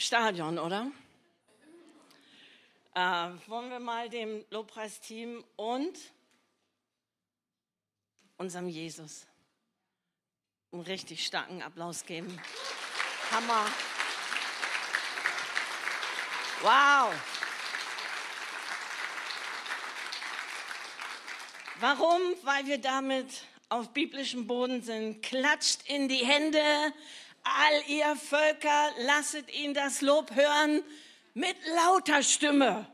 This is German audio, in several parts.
Stadion, oder? Wollen wir mal dem Lobpreisteam und unserem Jesus einen richtig starken Applaus geben. Hammer. Wow. Warum? Weil wir damit auf biblischem Boden sind. Klatscht in die Hände, all ihr Völker, lasset ihn das Lob hören mit lauter Stimme.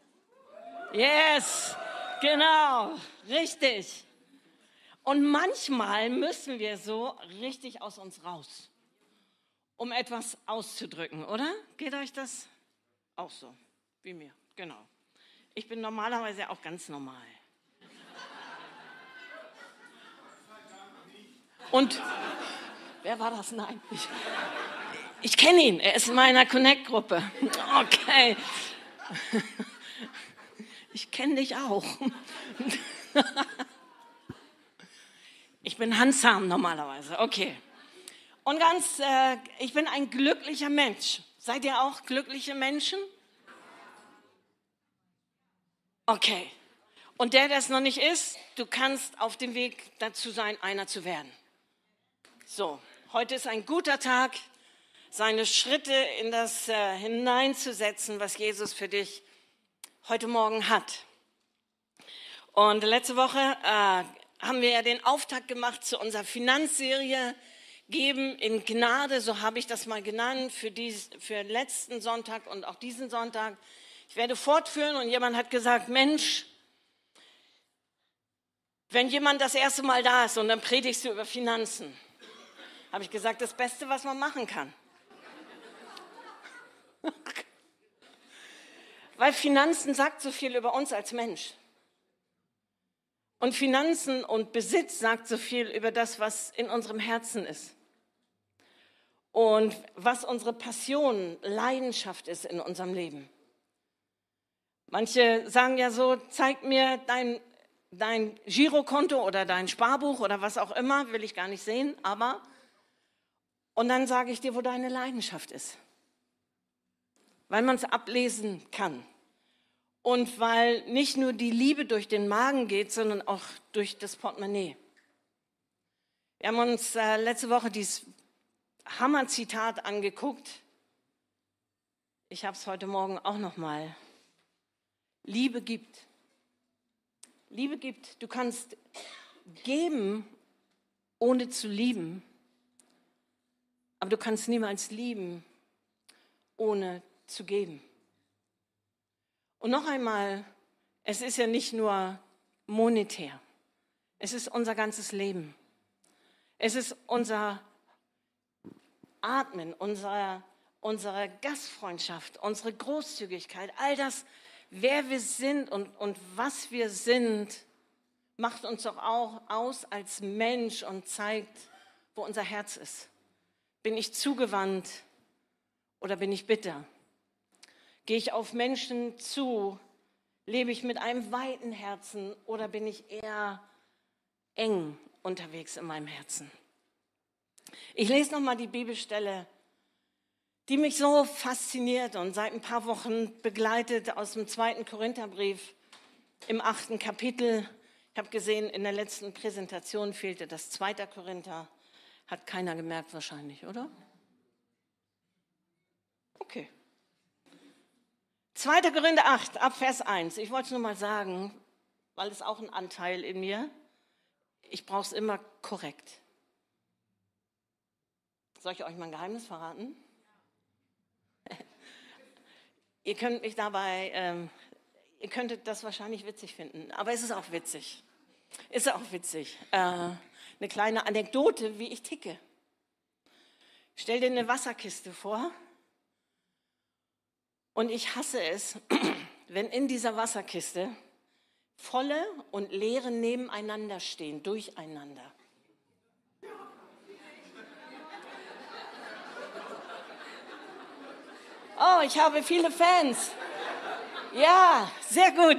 Yes, genau, richtig. Und manchmal müssen wir so richtig aus uns raus, um etwas auszudrücken, oder? Geht euch das auch so wie mir? Genau. Ich bin normalerweise auch ganz normal. Und wer war das? Nein. Ich kenne ihn. Er ist in meiner Connect-Gruppe. Okay. Ich kenne dich auch. Ich bin handsam normalerweise. Okay. Und ich bin ein glücklicher Mensch. Seid ihr auch glückliche Menschen? Okay. Und der es noch nicht ist, du kannst auf dem Weg dazu sein, einer zu werden. So, heute ist ein guter Tag, seine Schritte in das hineinzusetzen, was Jesus für dich heute Morgen hat. Und letzte Woche haben wir ja den Auftakt gemacht zu unserer Finanzserie Geben in Gnade, so habe ich das mal genannt, für letzten Sonntag und auch diesen Sonntag. Ich werde fortführen und jemand hat gesagt, Mensch, wenn jemand das erste Mal da ist und dann predigst du über Finanzen, habe ich gesagt, das Beste, was man machen kann. Weil Finanzen sagt so viel über uns als Mensch. Und Finanzen und Besitz sagt so viel über das, was in unserem Herzen ist. Und was unsere Passion, Leidenschaft ist in unserem Leben. Manche sagen ja so, zeig mir dein Girokonto oder dein Sparbuch oder was auch immer, will ich gar nicht sehen, aber und dann sage ich dir, wo deine Leidenschaft ist. Weil man es ablesen kann. Und weil nicht nur die Liebe durch den Magen geht, sondern auch durch das Portemonnaie. Wir haben uns letzte Woche dieses Hammer-Zitat angeguckt. Ich habe es heute Morgen auch nochmal. Liebe gibt. Liebe gibt. Du kannst geben, ohne zu lieben. Aber du kannst niemals lieben, ohne zu geben. Und noch einmal, es ist ja nicht nur monetär. Es ist unser ganzes Leben. Es ist unser Atmen, unsere Gastfreundschaft, unsere Großzügigkeit. All das, wer wir sind und was wir sind, macht uns doch auch aus als Mensch und zeigt, wo unser Herz ist. Bin ich zugewandt oder bin ich bitter? Gehe ich auf Menschen zu? Lebe ich mit einem weiten Herzen oder bin ich eher eng unterwegs in meinem Herzen? Ich lese nochmal die Bibelstelle, die mich so fasziniert und seit ein paar Wochen begleitet aus dem 2. Korintherbrief im 8. Kapitel. Ich habe gesehen, in der letzten Präsentation fehlte das 2. Korinther. Hat keiner gemerkt wahrscheinlich, oder? Okay. 2. Korinther 8, ab Vers 1. Ich wollte es nur mal sagen, weil es auch ein Anteil in mir. Ich brauche es immer korrekt. Soll ich euch mal ein Geheimnis verraten? Ihr könnt mich dabei, ihr könntet das wahrscheinlich witzig finden, aber es ist auch witzig. Ist auch witzig. Eine kleine Anekdote, wie ich ticke. Stell dir eine Wasserkiste vor und ich hasse es, wenn in dieser Wasserkiste volle und leere nebeneinander stehen, durcheinander. Oh, ich habe viele Fans. Ja, sehr gut.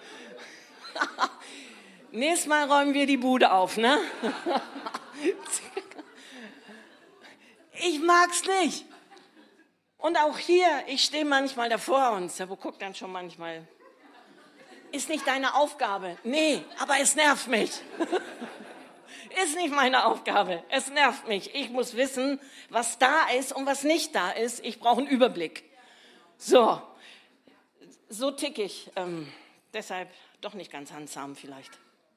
Nächstes Mal räumen wir die Bude auf, ne? Ich mag's nicht. Und auch hier, ich stehe manchmal davor und Servo guckt dann schon manchmal. Ist nicht deine Aufgabe. Nee, aber es nervt mich. Ist nicht meine Aufgabe. Es nervt mich. Ich muss wissen, was da ist und was nicht da ist. Ich brauche einen Überblick. So tick ich. Deshalb doch nicht ganz handsam vielleicht.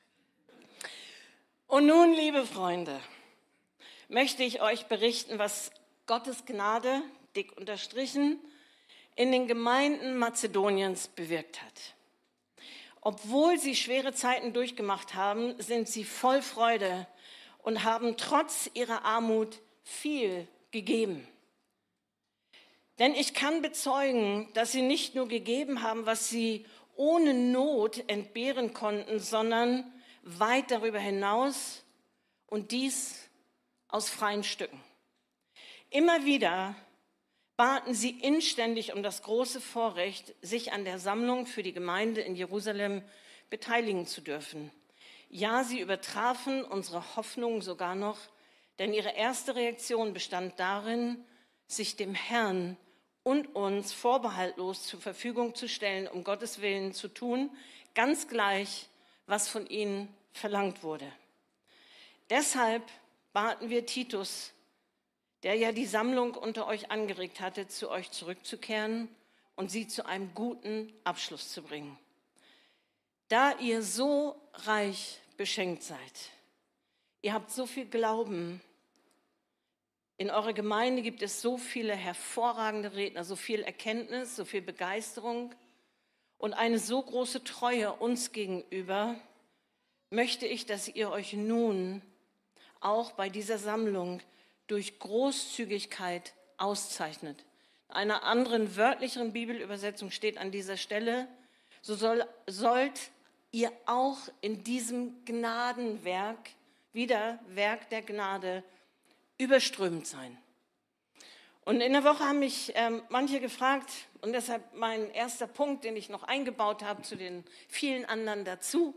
Und nun, liebe Freunde, möchte ich euch berichten, was Gottes Gnade, dick unterstrichen, in den Gemeinden Mazedoniens bewirkt hat. Obwohl sie schwere Zeiten durchgemacht haben, sind sie voll Freude und haben trotz ihrer Armut viel gegeben. Denn ich kann bezeugen, dass sie nicht nur gegeben haben, was sie ohne Not entbehren konnten, sondern weit darüber hinaus und dies aus freien Stücken. Immer wieder baten sie inständig um das große Vorrecht, sich an der Sammlung für die Gemeinde in Jerusalem beteiligen zu dürfen. Ja, sie übertrafen unsere Hoffnungen sogar noch, denn ihre erste Reaktion bestand darin, sich dem Herrn und uns vorbehaltlos zur Verfügung zu stellen, um Gottes Willen zu tun, ganz gleich, was von ihnen verlangt wurde. Deshalb baten wir Titus, der ja die Sammlung unter euch angeregt hatte, zu euch zurückzukehren und sie zu einem guten Abschluss zu bringen. Da ihr so reich beschenkt seid, ihr habt so viel Glauben, in eurer Gemeinde gibt es so viele hervorragende Redner, so viel Erkenntnis, so viel Begeisterung und eine so große Treue uns gegenüber, möchte ich, dass ihr euch nun auch bei dieser Sammlung durch Großzügigkeit auszeichnet. In einer anderen, wörtlicheren Bibelübersetzung steht an dieser Stelle, so sollt ihr auch in diesem Gnadenwerk, wieder Werk der Gnade, überströmend sein. Und in der Woche haben mich manche gefragt, und deshalb mein erster Punkt, den ich noch eingebaut habe zu den vielen anderen dazu,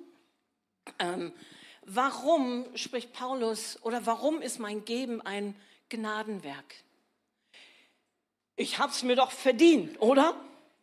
warum spricht Paulus oder warum ist mein Geben ein Gnadenwerk? Ich habe es mir doch verdient, oder?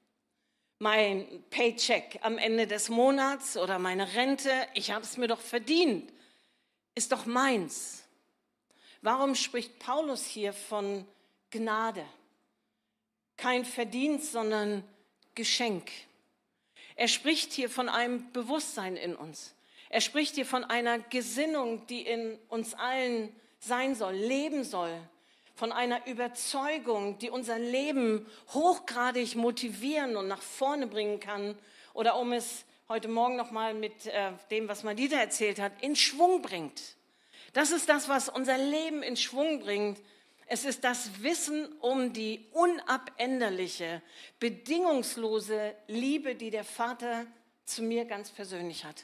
Mein Paycheck am Ende des Monats oder meine Rente, ich habe es mir doch verdient, ist doch meins. Warum spricht Paulus hier von Gnade? Kein Verdienst, sondern Geschenk. Er spricht hier von einem Bewusstsein in uns. Er spricht hier von einer Gesinnung, die in uns allen sein soll, leben soll. Von einer Überzeugung, die unser Leben hochgradig motivieren und nach vorne bringen kann. Oder um es heute Morgen nochmal mit dem, was Madita erzählt hat, in Schwung bringt. Das ist das, was unser Leben in Schwung bringt. Es ist das Wissen um die unabänderliche, bedingungslose Liebe, die der Vater zu mir ganz persönlich hat.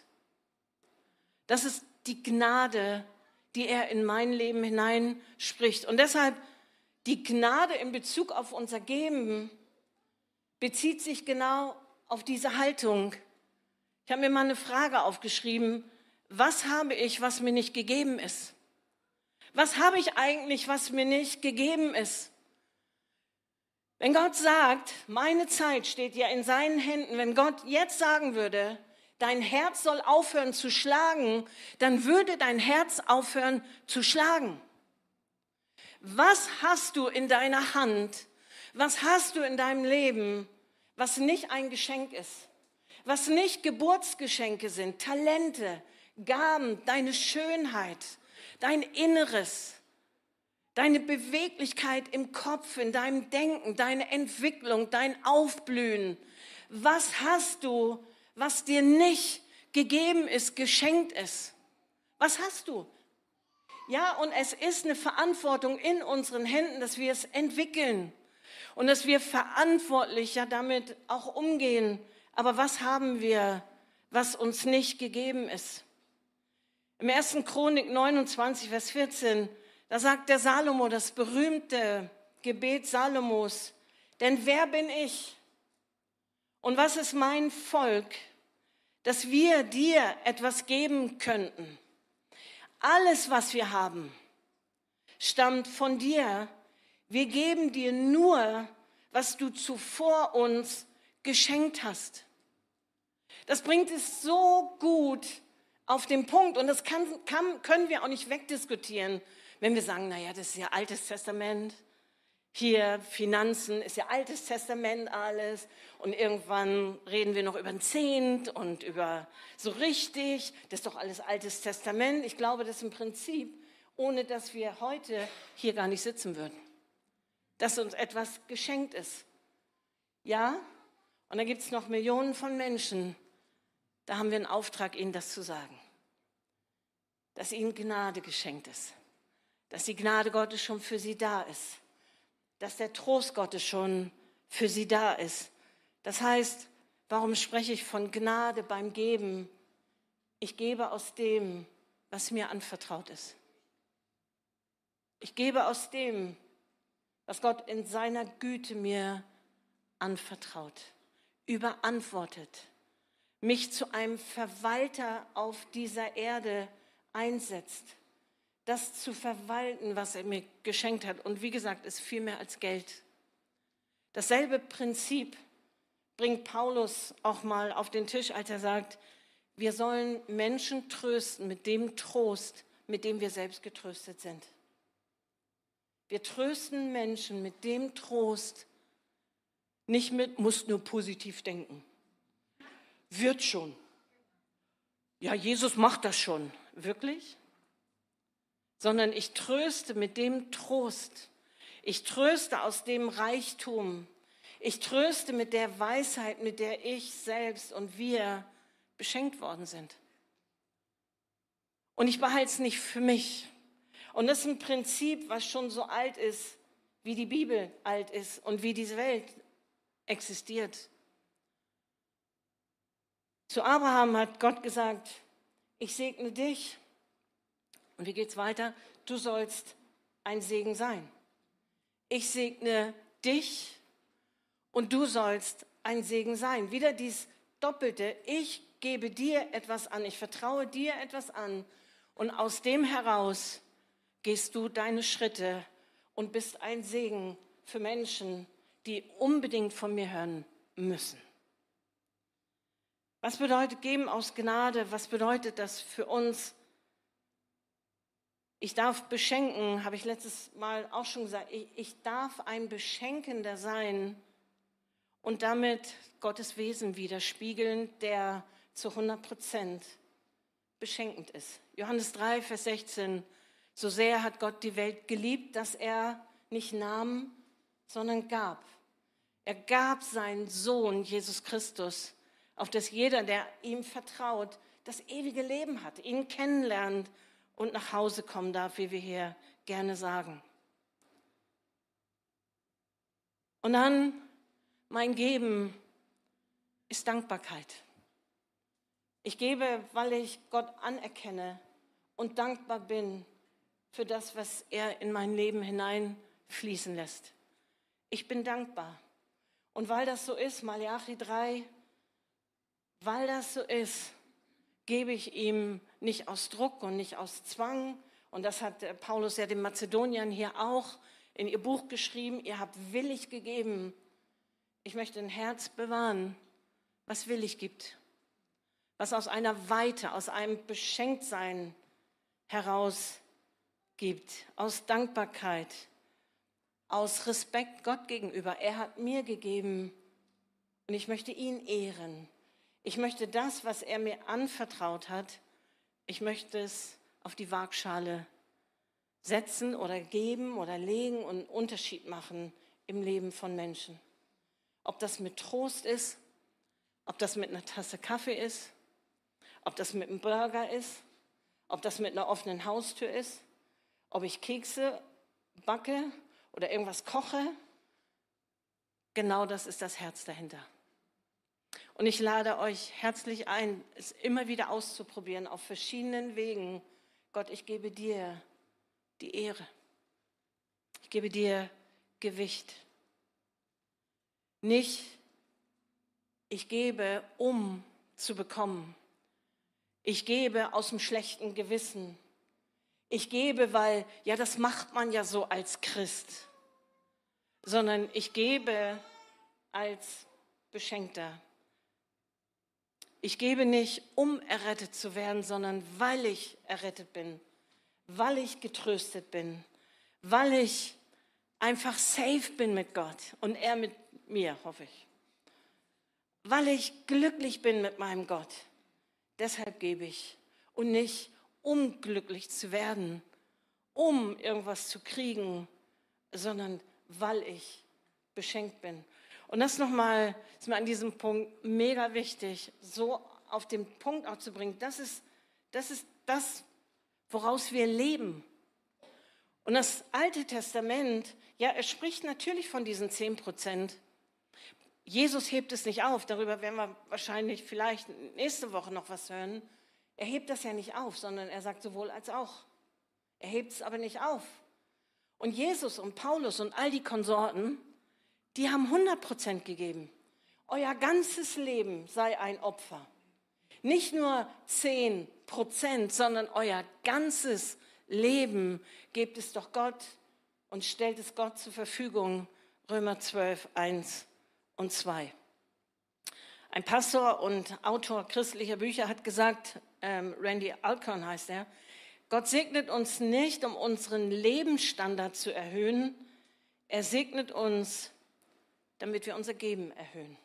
Das ist die Gnade, die er in mein Leben hineinspricht. Und deshalb die Gnade in Bezug auf unser Geben bezieht sich genau auf diese Haltung. Ich habe mir mal eine Frage aufgeschrieben. Was habe ich, was mir nicht gegeben ist? Was habe ich eigentlich, was mir nicht gegeben ist? Wenn Gott sagt, meine Zeit steht ja in seinen Händen, wenn Gott jetzt sagen würde, dein Herz soll aufhören zu schlagen, dann würde dein Herz aufhören zu schlagen. Was hast du in deiner Hand? Was hast du in deinem Leben, was nicht ein Geschenk ist? Was nicht Geburtsgeschenke sind, Talente, Gaben, deine Schönheit, dein Inneres, deine Beweglichkeit im Kopf, in deinem Denken, deine Entwicklung, dein Aufblühen. Was hast du, was dir nicht gegeben ist, geschenkt ist? Was hast du? Ja, und es ist eine Verantwortung in unseren Händen, dass wir es entwickeln und dass wir verantwortlicher damit auch umgehen. Aber was haben wir, was uns nicht gegeben ist? Im 1. Chronik 29, Vers 14, da sagt der Salomo, das berühmte Gebet Salomos, denn wer bin ich und was ist mein Volk, dass wir dir etwas geben könnten? Alles, was wir haben, stammt von dir. Wir geben dir nur, was du zuvor uns geschenkt hast. Das bringt es so gut auf den Punkt und das können wir auch nicht wegdiskutieren, wenn wir sagen, naja, das ist ja Altes Testament, hier Finanzen ist ja Altes Testament alles und irgendwann reden wir noch über den Zehnt und über so richtig, das ist doch alles Altes Testament. Ich glaube, das ist im Prinzip, ohne dass wir heute hier gar nicht sitzen würden, dass uns etwas geschenkt ist. Ja, und dann gibt es noch Millionen von Menschen, da haben wir einen Auftrag, ihnen das zu sagen, dass ihnen Gnade geschenkt ist, dass die Gnade Gottes schon für sie da ist, dass der Trost Gottes schon für sie da ist. Das heißt, warum spreche ich von Gnade beim Geben? Ich gebe aus dem, was mir anvertraut ist. Ich gebe aus dem, was Gott in seiner Güte mir anvertraut, überantwortet, mich zu einem Verwalter auf dieser Erde einsetzt, das zu verwalten, was er mir geschenkt hat. Und wie gesagt, ist viel mehr als Geld. Dasselbe Prinzip bringt Paulus auch mal auf den Tisch, als er sagt, wir sollen Menschen trösten mit dem Trost, mit dem wir selbst getröstet sind. Wir trösten Menschen mit dem Trost, nicht mit, musst nur positiv denken. Wird schon. Ja, Jesus macht das schon. Wirklich? Sondern ich tröste mit dem Trost. Ich tröste aus dem Reichtum. Ich tröste mit der Weisheit, mit der ich selbst und wir beschenkt worden sind. Und ich behalte es nicht für mich. Und das ist ein Prinzip, was schon so alt ist, wie die Bibel alt ist und wie diese Welt existiert. Zu Abraham hat Gott gesagt, ich segne dich. Und wie geht es weiter? Du sollst ein Segen sein. Ich segne dich und du sollst ein Segen sein. Wieder dies Doppelte. Ich gebe dir etwas an, ich vertraue dir etwas an und aus dem heraus gehst du deine Schritte und bist ein Segen für Menschen, die unbedingt von mir hören müssen. Was bedeutet geben aus Gnade? Was bedeutet das für uns? Ich darf beschenken, habe ich letztes Mal auch schon gesagt, ich darf ein Beschenkender sein und damit Gottes Wesen widerspiegeln, der zu 100% beschenkend ist. Johannes 3, Vers 16, so sehr hat Gott die Welt geliebt, dass er nicht nahm, sondern gab. Er gab seinen Sohn, Jesus Christus, auf das jeder, der ihm vertraut, das ewige Leben hat, ihn kennenlernt und nach Hause kommen darf, wie wir hier gerne sagen. Und dann mein Geben ist Dankbarkeit. Ich gebe, weil ich Gott anerkenne und dankbar bin für das, was er in mein Leben hineinfließen lässt. Ich bin dankbar. Und weil das so ist, Malachi 3, weil das so ist, gebe ich ihm nicht aus Druck und nicht aus Zwang. Und das hat Paulus ja den Mazedoniern hier auch in ihr Buch geschrieben. Ihr habt willig gegeben. Ich möchte ein Herz bewahren, was willig gibt. Was aus einer Weite, aus einem Beschenktsein heraus gibt. Aus Dankbarkeit, aus Respekt Gott gegenüber. Er hat mir gegeben und ich möchte ihn ehren. Ich möchte das, was er mir anvertraut hat, ich möchte es auf die Waagschale setzen oder geben oder legen und einen Unterschied machen im Leben von Menschen. Ob das mit Trost ist, ob das mit einer Tasse Kaffee ist, ob das mit einem Burger ist, ob das mit einer offenen Haustür ist, ob ich Kekse backe oder irgendwas koche. Genau das ist das Herz dahinter. Und ich lade euch herzlich ein, es immer wieder auszuprobieren, auf verschiedenen Wegen. Gott, ich gebe dir die Ehre. Ich gebe dir Gewicht. Nicht, ich gebe, um zu bekommen. Ich gebe aus dem schlechten Gewissen. Ich gebe, weil, ja, das macht man ja so als Christ. sondern ich gebe als Beschenkter. Ich gebe nicht, um errettet zu werden, sondern weil ich errettet bin, weil ich getröstet bin, weil ich einfach safe bin mit Gott und er mit mir, hoffe ich. Weil ich glücklich bin mit meinem Gott. Deshalb gebe ich und nicht, um glücklich zu werden, um irgendwas zu kriegen, sondern weil ich beschenkt bin. Und das nochmal, ist mir an diesem Punkt mega wichtig, so auf den Punkt auch zu bringen. Das ist das, woraus wir leben. Und das Alte Testament, ja, es spricht natürlich von diesen 10%. Jesus hebt es nicht auf, darüber werden wir wahrscheinlich vielleicht nächste Woche noch was hören. Er hebt das ja nicht auf, sondern er sagt sowohl als auch. Er hebt es aber nicht auf. Und Jesus und Paulus und all die Konsorten, die haben 100% gegeben. Euer ganzes Leben sei ein Opfer. Nicht nur 10%, sondern euer ganzes Leben gebt es doch Gott und stellt es Gott zur Verfügung. Römer 12, 1 und 2. Ein Pastor und Autor christlicher Bücher hat gesagt, Randy Alcorn heißt er, Gott segnet uns nicht, um unseren Lebensstandard zu erhöhen. Er segnet uns, damit wir unser Geben erhöhen.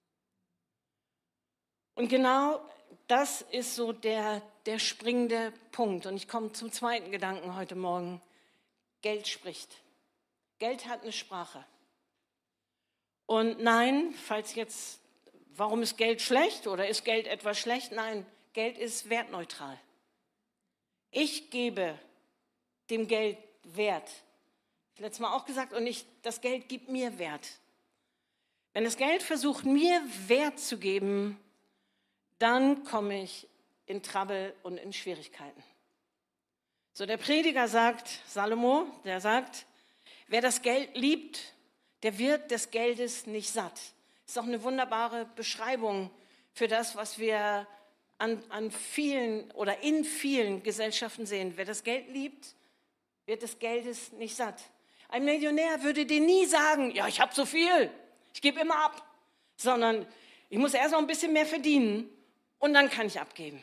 Und genau das ist so der springende Punkt. Und ich komme zum zweiten Gedanken heute Morgen. Geld spricht. Geld hat eine Sprache. Und nein, warum ist Geld schlecht oder ist Geld etwas schlecht? Nein, Geld ist wertneutral. Ich gebe dem Geld Wert. Ich habe letztes Mal auch gesagt, und das Geld gibt mir Wert. Wenn das Geld versucht, mir Wert zu geben, dann komme ich in Trouble und in Schwierigkeiten. So, der Prediger sagt, Salomo, der sagt, wer das Geld liebt, der wird des Geldes nicht satt. Das ist auch eine wunderbare Beschreibung für das, was wir an vielen oder in vielen Gesellschaften sehen. Wer das Geld liebt, wird des Geldes nicht satt. Ein Millionär würde dir nie sagen, ja, ich habe so viel, ich gebe immer ab, sondern ich muss erst noch ein bisschen mehr verdienen und dann kann ich abgeben.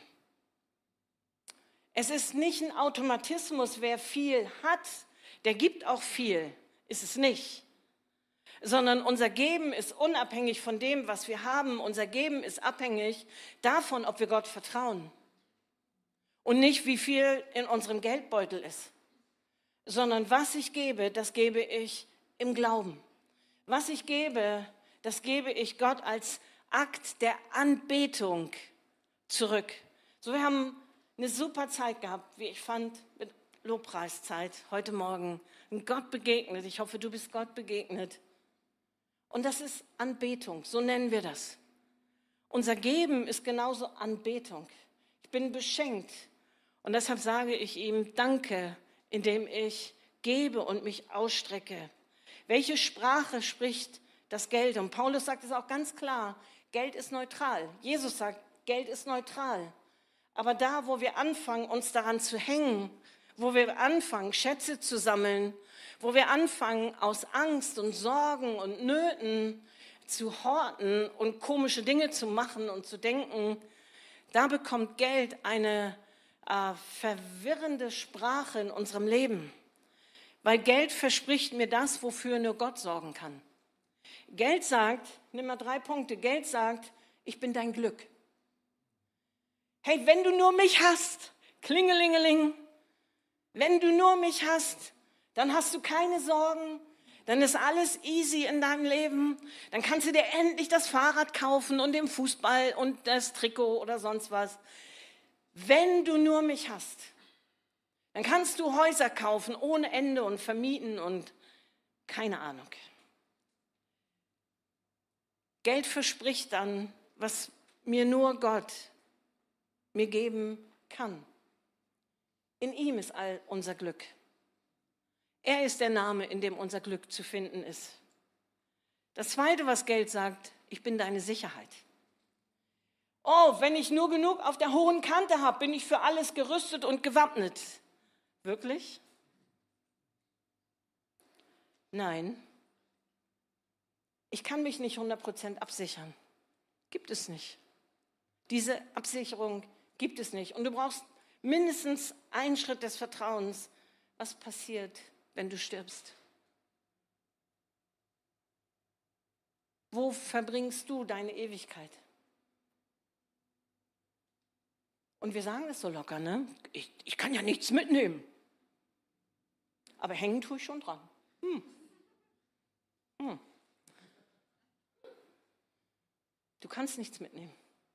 Es ist nicht ein Automatismus, wer viel hat, der gibt auch viel, ist es nicht. Sondern unser Geben ist unabhängig von dem, was wir haben. Unser Geben ist abhängig davon, ob wir Gott vertrauen. Und nicht, wie viel in unserem Geldbeutel ist. Sondern was ich gebe, das gebe ich im Glauben. Was ich gebe, das gebe ich Gott als Akt der Anbetung zurück. So, wir haben eine super Zeit gehabt, wie ich fand, mit Lobpreiszeit heute Morgen. Und Gott begegnet. Ich hoffe, du bist Gott begegnet. Und das ist Anbetung, so nennen wir das. Unser Geben ist genauso Anbetung. Ich bin beschenkt und deshalb sage ich ihm Danke, indem ich gebe und mich ausstrecke. Welche Sprache spricht das Geld? Und Paulus sagt es auch ganz klar, Geld ist neutral. Jesus sagt, Geld ist neutral. Aber da, wo wir anfangen, uns daran zu hängen, wo wir anfangen, Schätze zu sammeln, wo wir anfangen, aus Angst und Sorgen und Nöten zu horten und komische Dinge zu machen und zu denken, da bekommt Geld eine verwirrende Sprache in unserem Leben. Weil Geld verspricht mir das, wofür nur Gott sorgen kann. Geld sagt, nimm mal 3 Punkte, Geld sagt, ich bin dein Glück. Hey, wenn du nur mich hast, klingelingeling, wenn du nur mich hast, dann hast du keine Sorgen, dann ist alles easy in deinem Leben, dann kannst du dir endlich das Fahrrad kaufen und den Fußball und das Trikot oder sonst was. Wenn du nur mich hast, dann kannst du Häuser kaufen ohne Ende und vermieten und keine Ahnung. Geld verspricht dann, was mir nur Gott mir geben kann. In ihm ist all unser Glück. Er ist der Name, in dem unser Glück zu finden ist. Das Zweite, was Geld sagt, ich bin deine Sicherheit. Oh, wenn ich nur genug auf der hohen Kante habe, bin ich für alles gerüstet und gewappnet. Wirklich? Nein, ich kann mich nicht 100% absichern. Gibt es nicht. Diese Absicherung gibt es nicht. Und du brauchst mindestens einen Schritt des Vertrauens. Was passiert, wenn du stirbst? Wo verbringst du deine Ewigkeit? Und wir sagen das so locker, ne? Ich kann ja nichts mitnehmen. Aber hängen tue ich schon dran. Du kannst nichts mitnehmen.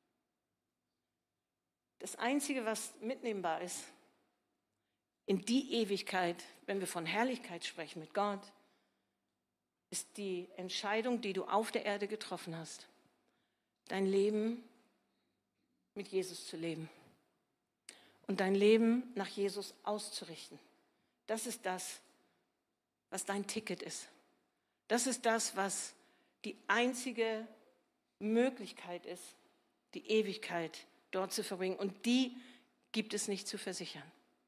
Das Einzige, was mitnehmbar ist, in die Ewigkeit, wenn wir von Herrlichkeit sprechen mit Gott, ist die Entscheidung, die du auf der Erde getroffen hast, dein Leben mit Jesus zu leben und dein Leben nach Jesus auszurichten. Das ist das, was dein Ticket ist. Das ist das, was die einzige Möglichkeit ist, die Ewigkeit dort zu verbringen. Und die gibt es nicht zu versichern.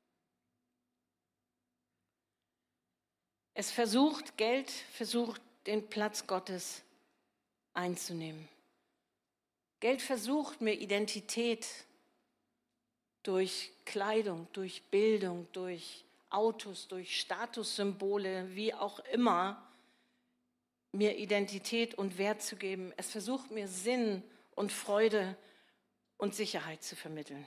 Geld versucht, den Platz Gottes einzunehmen. Geld versucht, mir Identität durch Kleidung, durch Bildung, durch Autos, durch Statussymbole, wie auch immer, mir Identität und Wert zu geben. Es versucht, mir Sinn und Freude und Sicherheit zu vermitteln.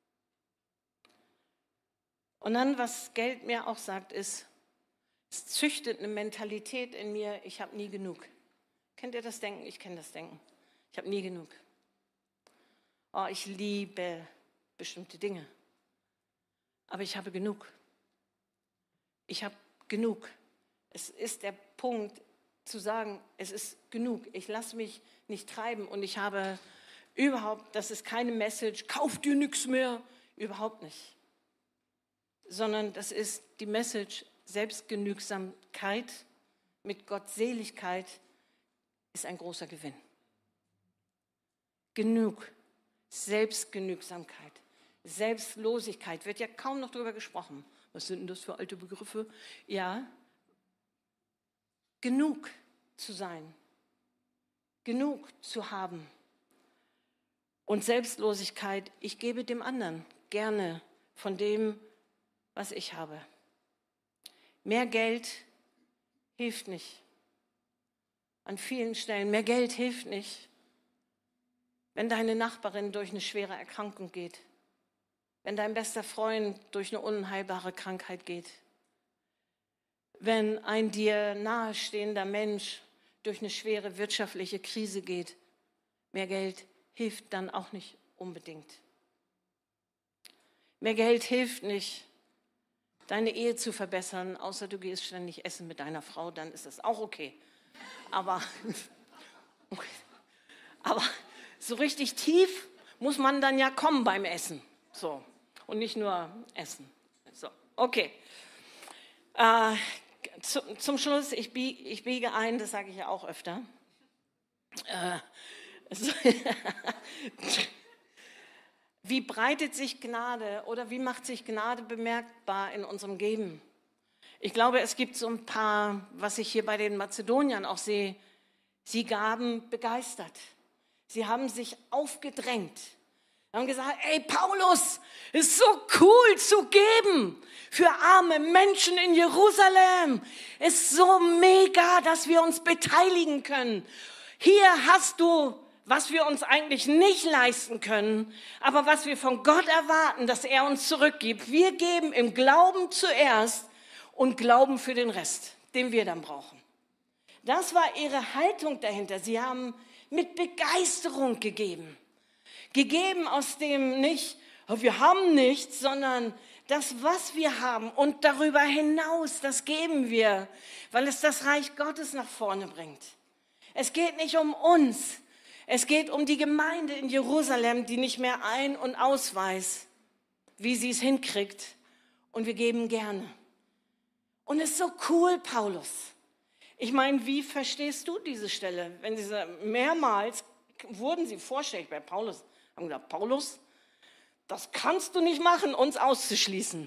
Und dann, was Geld mir auch sagt, ist, es züchtet eine Mentalität in mir, ich habe nie genug. Kennt ihr das Denken? Ich kenne das Denken. Ich habe nie genug. Oh, ich liebe bestimmte Dinge. Aber ich habe genug. Ich habe genug. Es ist der Punkt zu sagen, es ist genug. Ich lasse mich nicht treiben und ich habe überhaupt, das ist keine Message, kauf dir nichts mehr. Überhaupt nicht. Sondern das ist die Message, Selbstgenügsamkeit mit Gottseligkeit ist ein großer Gewinn. Genug, Selbstgenügsamkeit, Selbstlosigkeit, wird ja kaum noch darüber gesprochen. Was sind denn das für alte Begriffe? Ja, genug zu sein, genug zu haben. Und Selbstlosigkeit, ich gebe dem anderen gerne von dem, was ich habe. Mehr Geld hilft nicht. An vielen Stellen. Mehr Geld hilft nicht, wenn deine Nachbarin durch eine schwere Erkrankung geht. Wenn dein bester Freund durch eine unheilbare Krankheit geht. Wenn ein dir nahestehender Mensch durch eine schwere wirtschaftliche Krise geht. Mehr Geld hilft dann auch nicht unbedingt. Mehr Geld hilft nicht, deine Ehe zu verbessern, außer du gehst ständig essen mit deiner Frau, dann ist das auch okay. Aber so richtig tief muss man dann ja kommen beim Essen. So. Und nicht nur essen. So, okay. Zum Schluss, ich biege ein, das sage ich ja auch öfter. Wie breitet sich Gnade oder wie macht sich Gnade bemerkbar in unserem Geben? Ich glaube, es gibt so ein paar, was ich hier bei den Mazedoniern auch sehe, sie gaben begeistert. Sie haben sich aufgedrängt. Sie haben gesagt, ey Paulus, ist so cool zu geben für arme Menschen in Jerusalem. Ist so mega, dass wir uns beteiligen können. Hier hast du, was wir uns eigentlich nicht leisten können, aber was wir von Gott erwarten, dass er uns zurückgibt. Wir geben im Glauben zuerst und glauben für den Rest, den wir dann brauchen. Das war ihre Haltung dahinter. Sie haben mit Begeisterung gegeben. Gegeben aus dem nicht, wir haben nichts, sondern das, was wir haben und darüber hinaus, das geben wir, weil es das Reich Gottes nach vorne bringt. Es geht nicht um uns. Es geht um die Gemeinde in Jerusalem, die nicht mehr ein- und ausweist, wie sie es hinkriegt. Und wir geben gerne. Und es ist so cool, Paulus. Ich meine, wie verstehst du diese Stelle? Wenn diese mehrmals wurden sie vorstellig bei Paulus, haben gesagt, Paulus, das kannst du nicht machen, uns auszuschließen.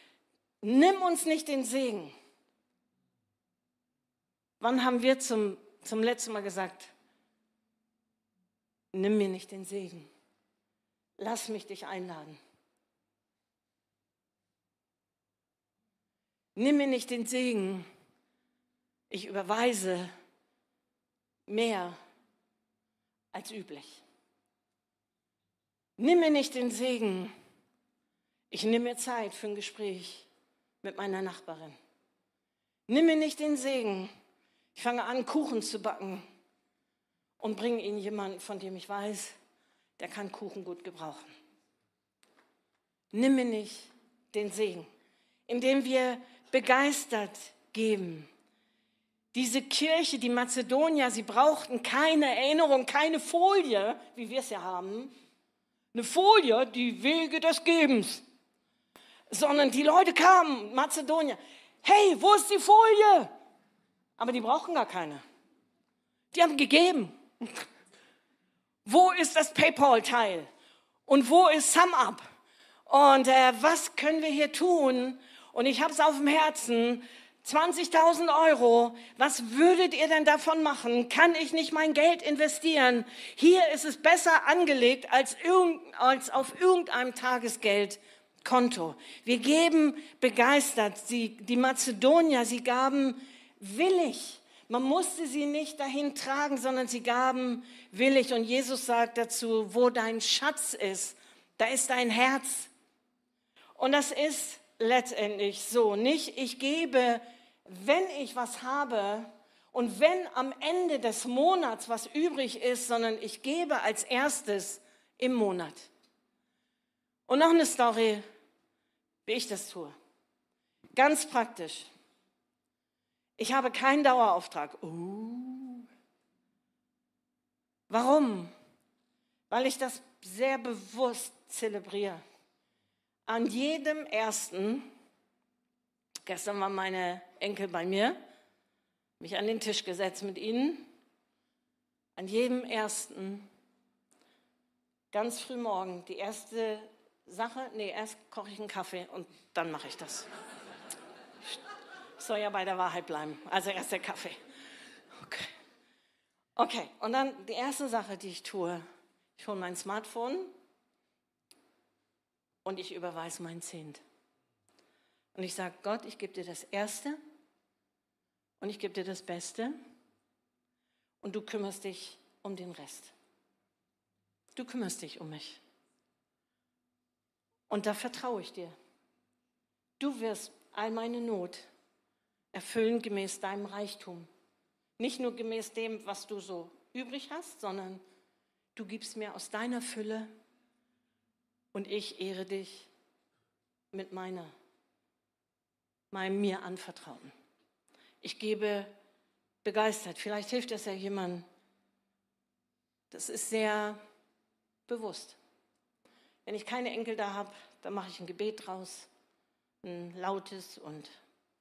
Nimm uns nicht den Segen. Wann haben wir zum zum letzten Mal gesagt, nimm mir nicht den Segen. Lass mich dich einladen. Nimm mir nicht den Segen. Ich überweise mehr als üblich. Nimm mir nicht den Segen. Ich nehme mir Zeit für ein Gespräch mit meiner Nachbarin. Nimm mir nicht den Segen. Ich fange an, Kuchen zu backen und bringe ihn jemanden, von dem ich weiß, der kann Kuchen gut gebrauchen. Nimm mir nicht den Segen, indem wir begeistert geben. Diese Kirche, die Mazedonier, sie brauchten keine Erinnerung, keine Folie, wie wir es ja haben. Eine Folie, die Wege des Gebens. Sondern die Leute kamen, Mazedonier, hey, wo ist die Folie? Aber die brauchen gar keine. Die haben gegeben. Wo ist das PayPal-Teil? Und wo ist SumUp? Und was können wir hier tun? Und ich habe es auf dem Herzen, 20.000 Euro, was würdet ihr denn davon machen? Kann ich nicht mein Geld investieren? Hier ist es besser angelegt als auf irgendeinem Tagesgeldkonto. Wir geben begeistert. Die Mazedonier, sie gaben willig. Man musste sie nicht dahin tragen, sondern sie gaben willig. Und Jesus sagt dazu, wo dein Schatz ist, da ist dein Herz. Und das ist letztendlich so. Nicht, ich gebe, wenn ich was habe und wenn am Ende des Monats was übrig ist, sondern ich gebe als erstes im Monat. Und noch eine Story, wie ich das tue. Ganz praktisch. Ich habe keinen Dauerauftrag. Warum? Weil ich das sehr bewusst zelebriere. An jedem ersten, gestern waren meine Enkel bei mir, mich an den Tisch gesetzt mit ihnen. An jedem ersten, ganz früh morgen, die erste Sache, erst koche ich einen Kaffee und dann mache ich das. Ich soll ja bei der Wahrheit bleiben, also erst der Kaffee. Okay, und dann die erste Sache, die ich tue, ich hole mein Smartphone und ich überweise meinen Zehnt. Und ich sage, Gott, ich gebe dir das Erste und ich gebe dir das Beste und du kümmerst dich um den Rest. Du kümmerst dich um mich. Und da vertraue ich dir. Du wirst all meine Not erfüllen gemäß deinem Reichtum. Nicht nur gemäß dem, was du so übrig hast, sondern du gibst mir aus deiner Fülle und ich ehre dich mit meinem mir Anvertrauten. Ich gebe begeistert. Vielleicht hilft das ja jemandem. Das ist sehr bewusst. Wenn ich keine Enkel da habe, dann mache ich ein Gebet draus, ein lautes und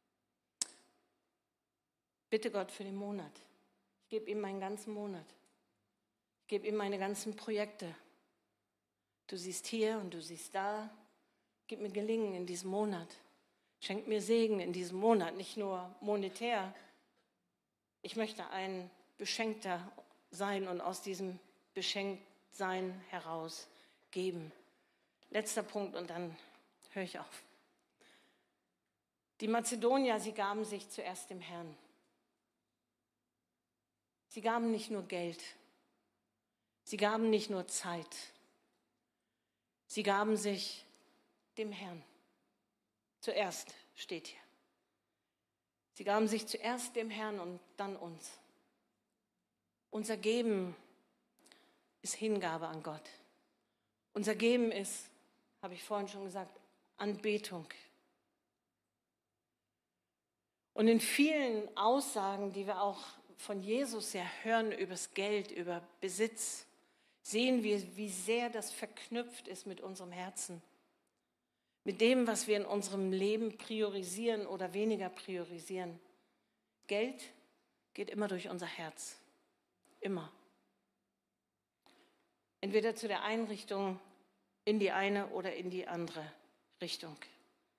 bitte Gott für den Monat. Ich gebe ihm meinen ganzen Monat. Ich gebe ihm meine ganzen Projekte. Du siehst hier und du siehst da. Gib mir Gelingen in diesem Monat. Schenk mir Segen in diesem Monat, nicht nur monetär. Ich möchte ein Beschenkter sein und aus diesem Beschenktsein heraus geben. Letzter Punkt und dann höre ich auf. Die Mazedonier, sie gaben sich zuerst dem Herrn. Sie gaben nicht nur Geld, sie gaben nicht nur Zeit, sie gaben sich dem Herrn. Zuerst steht hier. Sie gaben sich zuerst dem Herrn und dann uns. Unser Geben ist Hingabe an Gott. Unser Geben ist, habe ich vorhin schon gesagt, Anbetung. Und in vielen Aussagen, die wir auch von Jesus ja hören über das Geld, über Besitz, sehen wir, wie sehr das verknüpft ist mit unserem Herzen. Mit dem, was wir in unserem Leben priorisieren oder weniger priorisieren. Geld geht immer durch unser Herz. Immer. Entweder zu der einen Richtung, in die eine oder in die andere Richtung.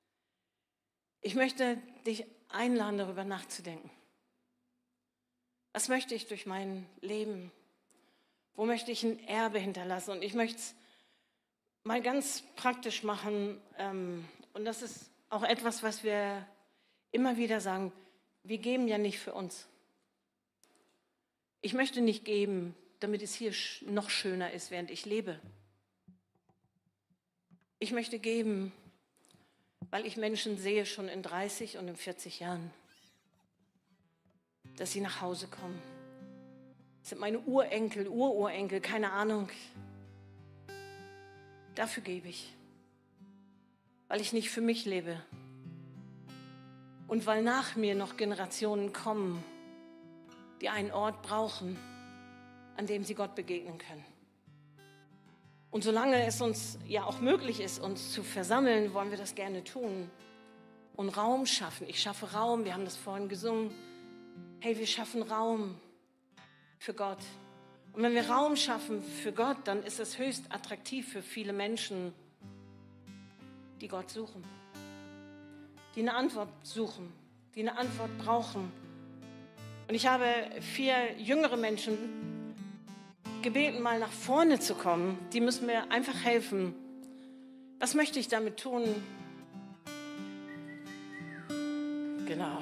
Ich möchte dich einladen, darüber nachzudenken. Was möchte ich durch mein Leben? Wo möchte ich ein Erbe hinterlassen? Und ich möchte es mal ganz praktisch machen. Und das ist auch etwas, was wir immer wieder sagen. Wir geben ja nicht für uns. Ich möchte nicht geben, damit es hier noch schöner ist, während ich lebe. Ich möchte geben, weil ich Menschen sehe, schon in 30 und in 40 Jahren, dass sie nach Hause kommen. Das sind meine Urenkel, Ururenkel, keine Ahnung. Dafür gebe ich, weil ich nicht für mich lebe und weil nach mir noch Generationen kommen, die einen Ort brauchen, an dem sie Gott begegnen können. Und solange es uns ja auch möglich ist, uns zu versammeln, wollen wir das gerne tun und Raum schaffen. Ich schaffe Raum, wir haben das vorhin gesungen. Hey, wir schaffen Raum für Gott. Und wenn wir Raum schaffen für Gott, dann ist es höchst attraktiv für viele Menschen, die Gott suchen, die eine Antwort suchen, die eine Antwort brauchen. Und ich habe 4 jüngere Menschen gebeten, mal nach vorne zu kommen. Die müssen mir einfach helfen. Was möchte ich damit tun? Genau.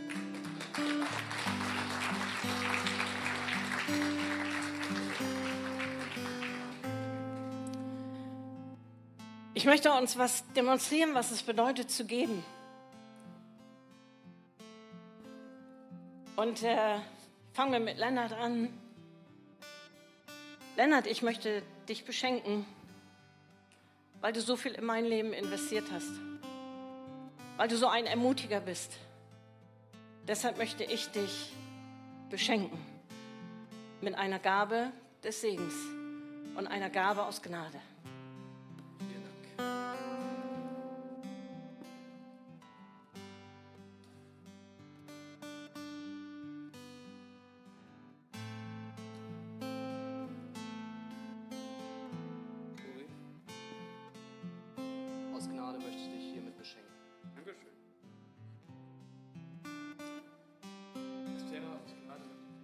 Ich möchte uns was demonstrieren, was es bedeutet zu geben. Und fangen wir mit Lennart an. Lennart, ich möchte dich beschenken, weil du so viel in mein Leben investiert hast, weil du so ein Ermutiger bist. Deshalb möchte ich dich beschenken mit einer Gabe des Segens und einer Gabe aus Gnade. Vielen Dank. Aus Gnade möchte ich dich hiermit beschenken. Dankeschön. Esther, aus Gnade.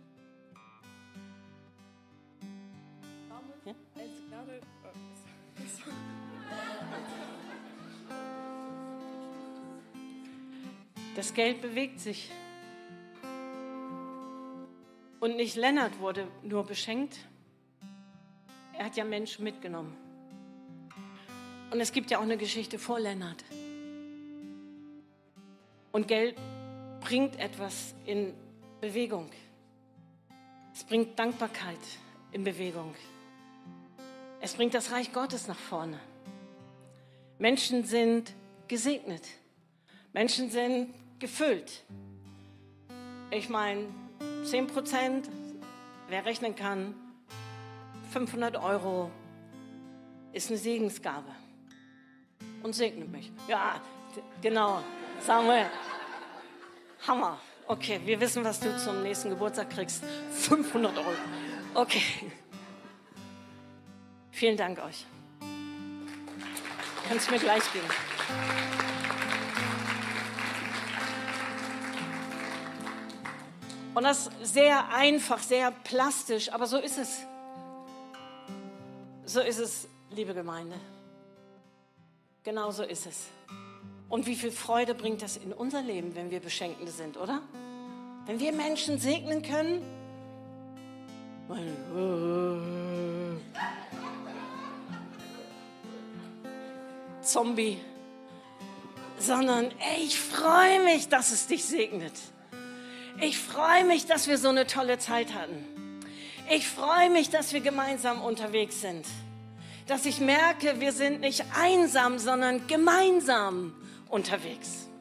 Ja? Als Gnade. Das Geld bewegt sich. Und nicht Lennart wurde nur beschenkt, er hat ja Menschen mitgenommen. Und es gibt ja auch eine Geschichte vor Lennart. Und Geld bringt etwas in Bewegung. Es bringt Dankbarkeit in Bewegung. Es bringt das Reich Gottes nach vorne. Menschen sind gesegnet. Menschen sind gefüllt. Ich meine, 10%, wer rechnen kann, 500 € ist eine Segensgabe. Und segnet mich. Ja, genau. Samuel. Hammer. Okay, wir wissen, was du zum nächsten Geburtstag kriegst. 500 €. Okay. Vielen Dank euch. Kannst du mir gleich geben. Und das ist sehr einfach, sehr plastisch, aber so ist es. So ist es, liebe Gemeinde. Genau so ist es. Und wie viel Freude bringt das in unser Leben, wenn wir Beschenkende sind, oder? Wenn wir Menschen segnen können. Zombie. Sondern ich freue mich, dass es dich segnet. Ich freue mich, dass wir so eine tolle Zeit hatten. Ich freue mich, dass wir gemeinsam unterwegs sind. Dass ich merke, wir sind nicht einsam, sondern gemeinsam unterwegs.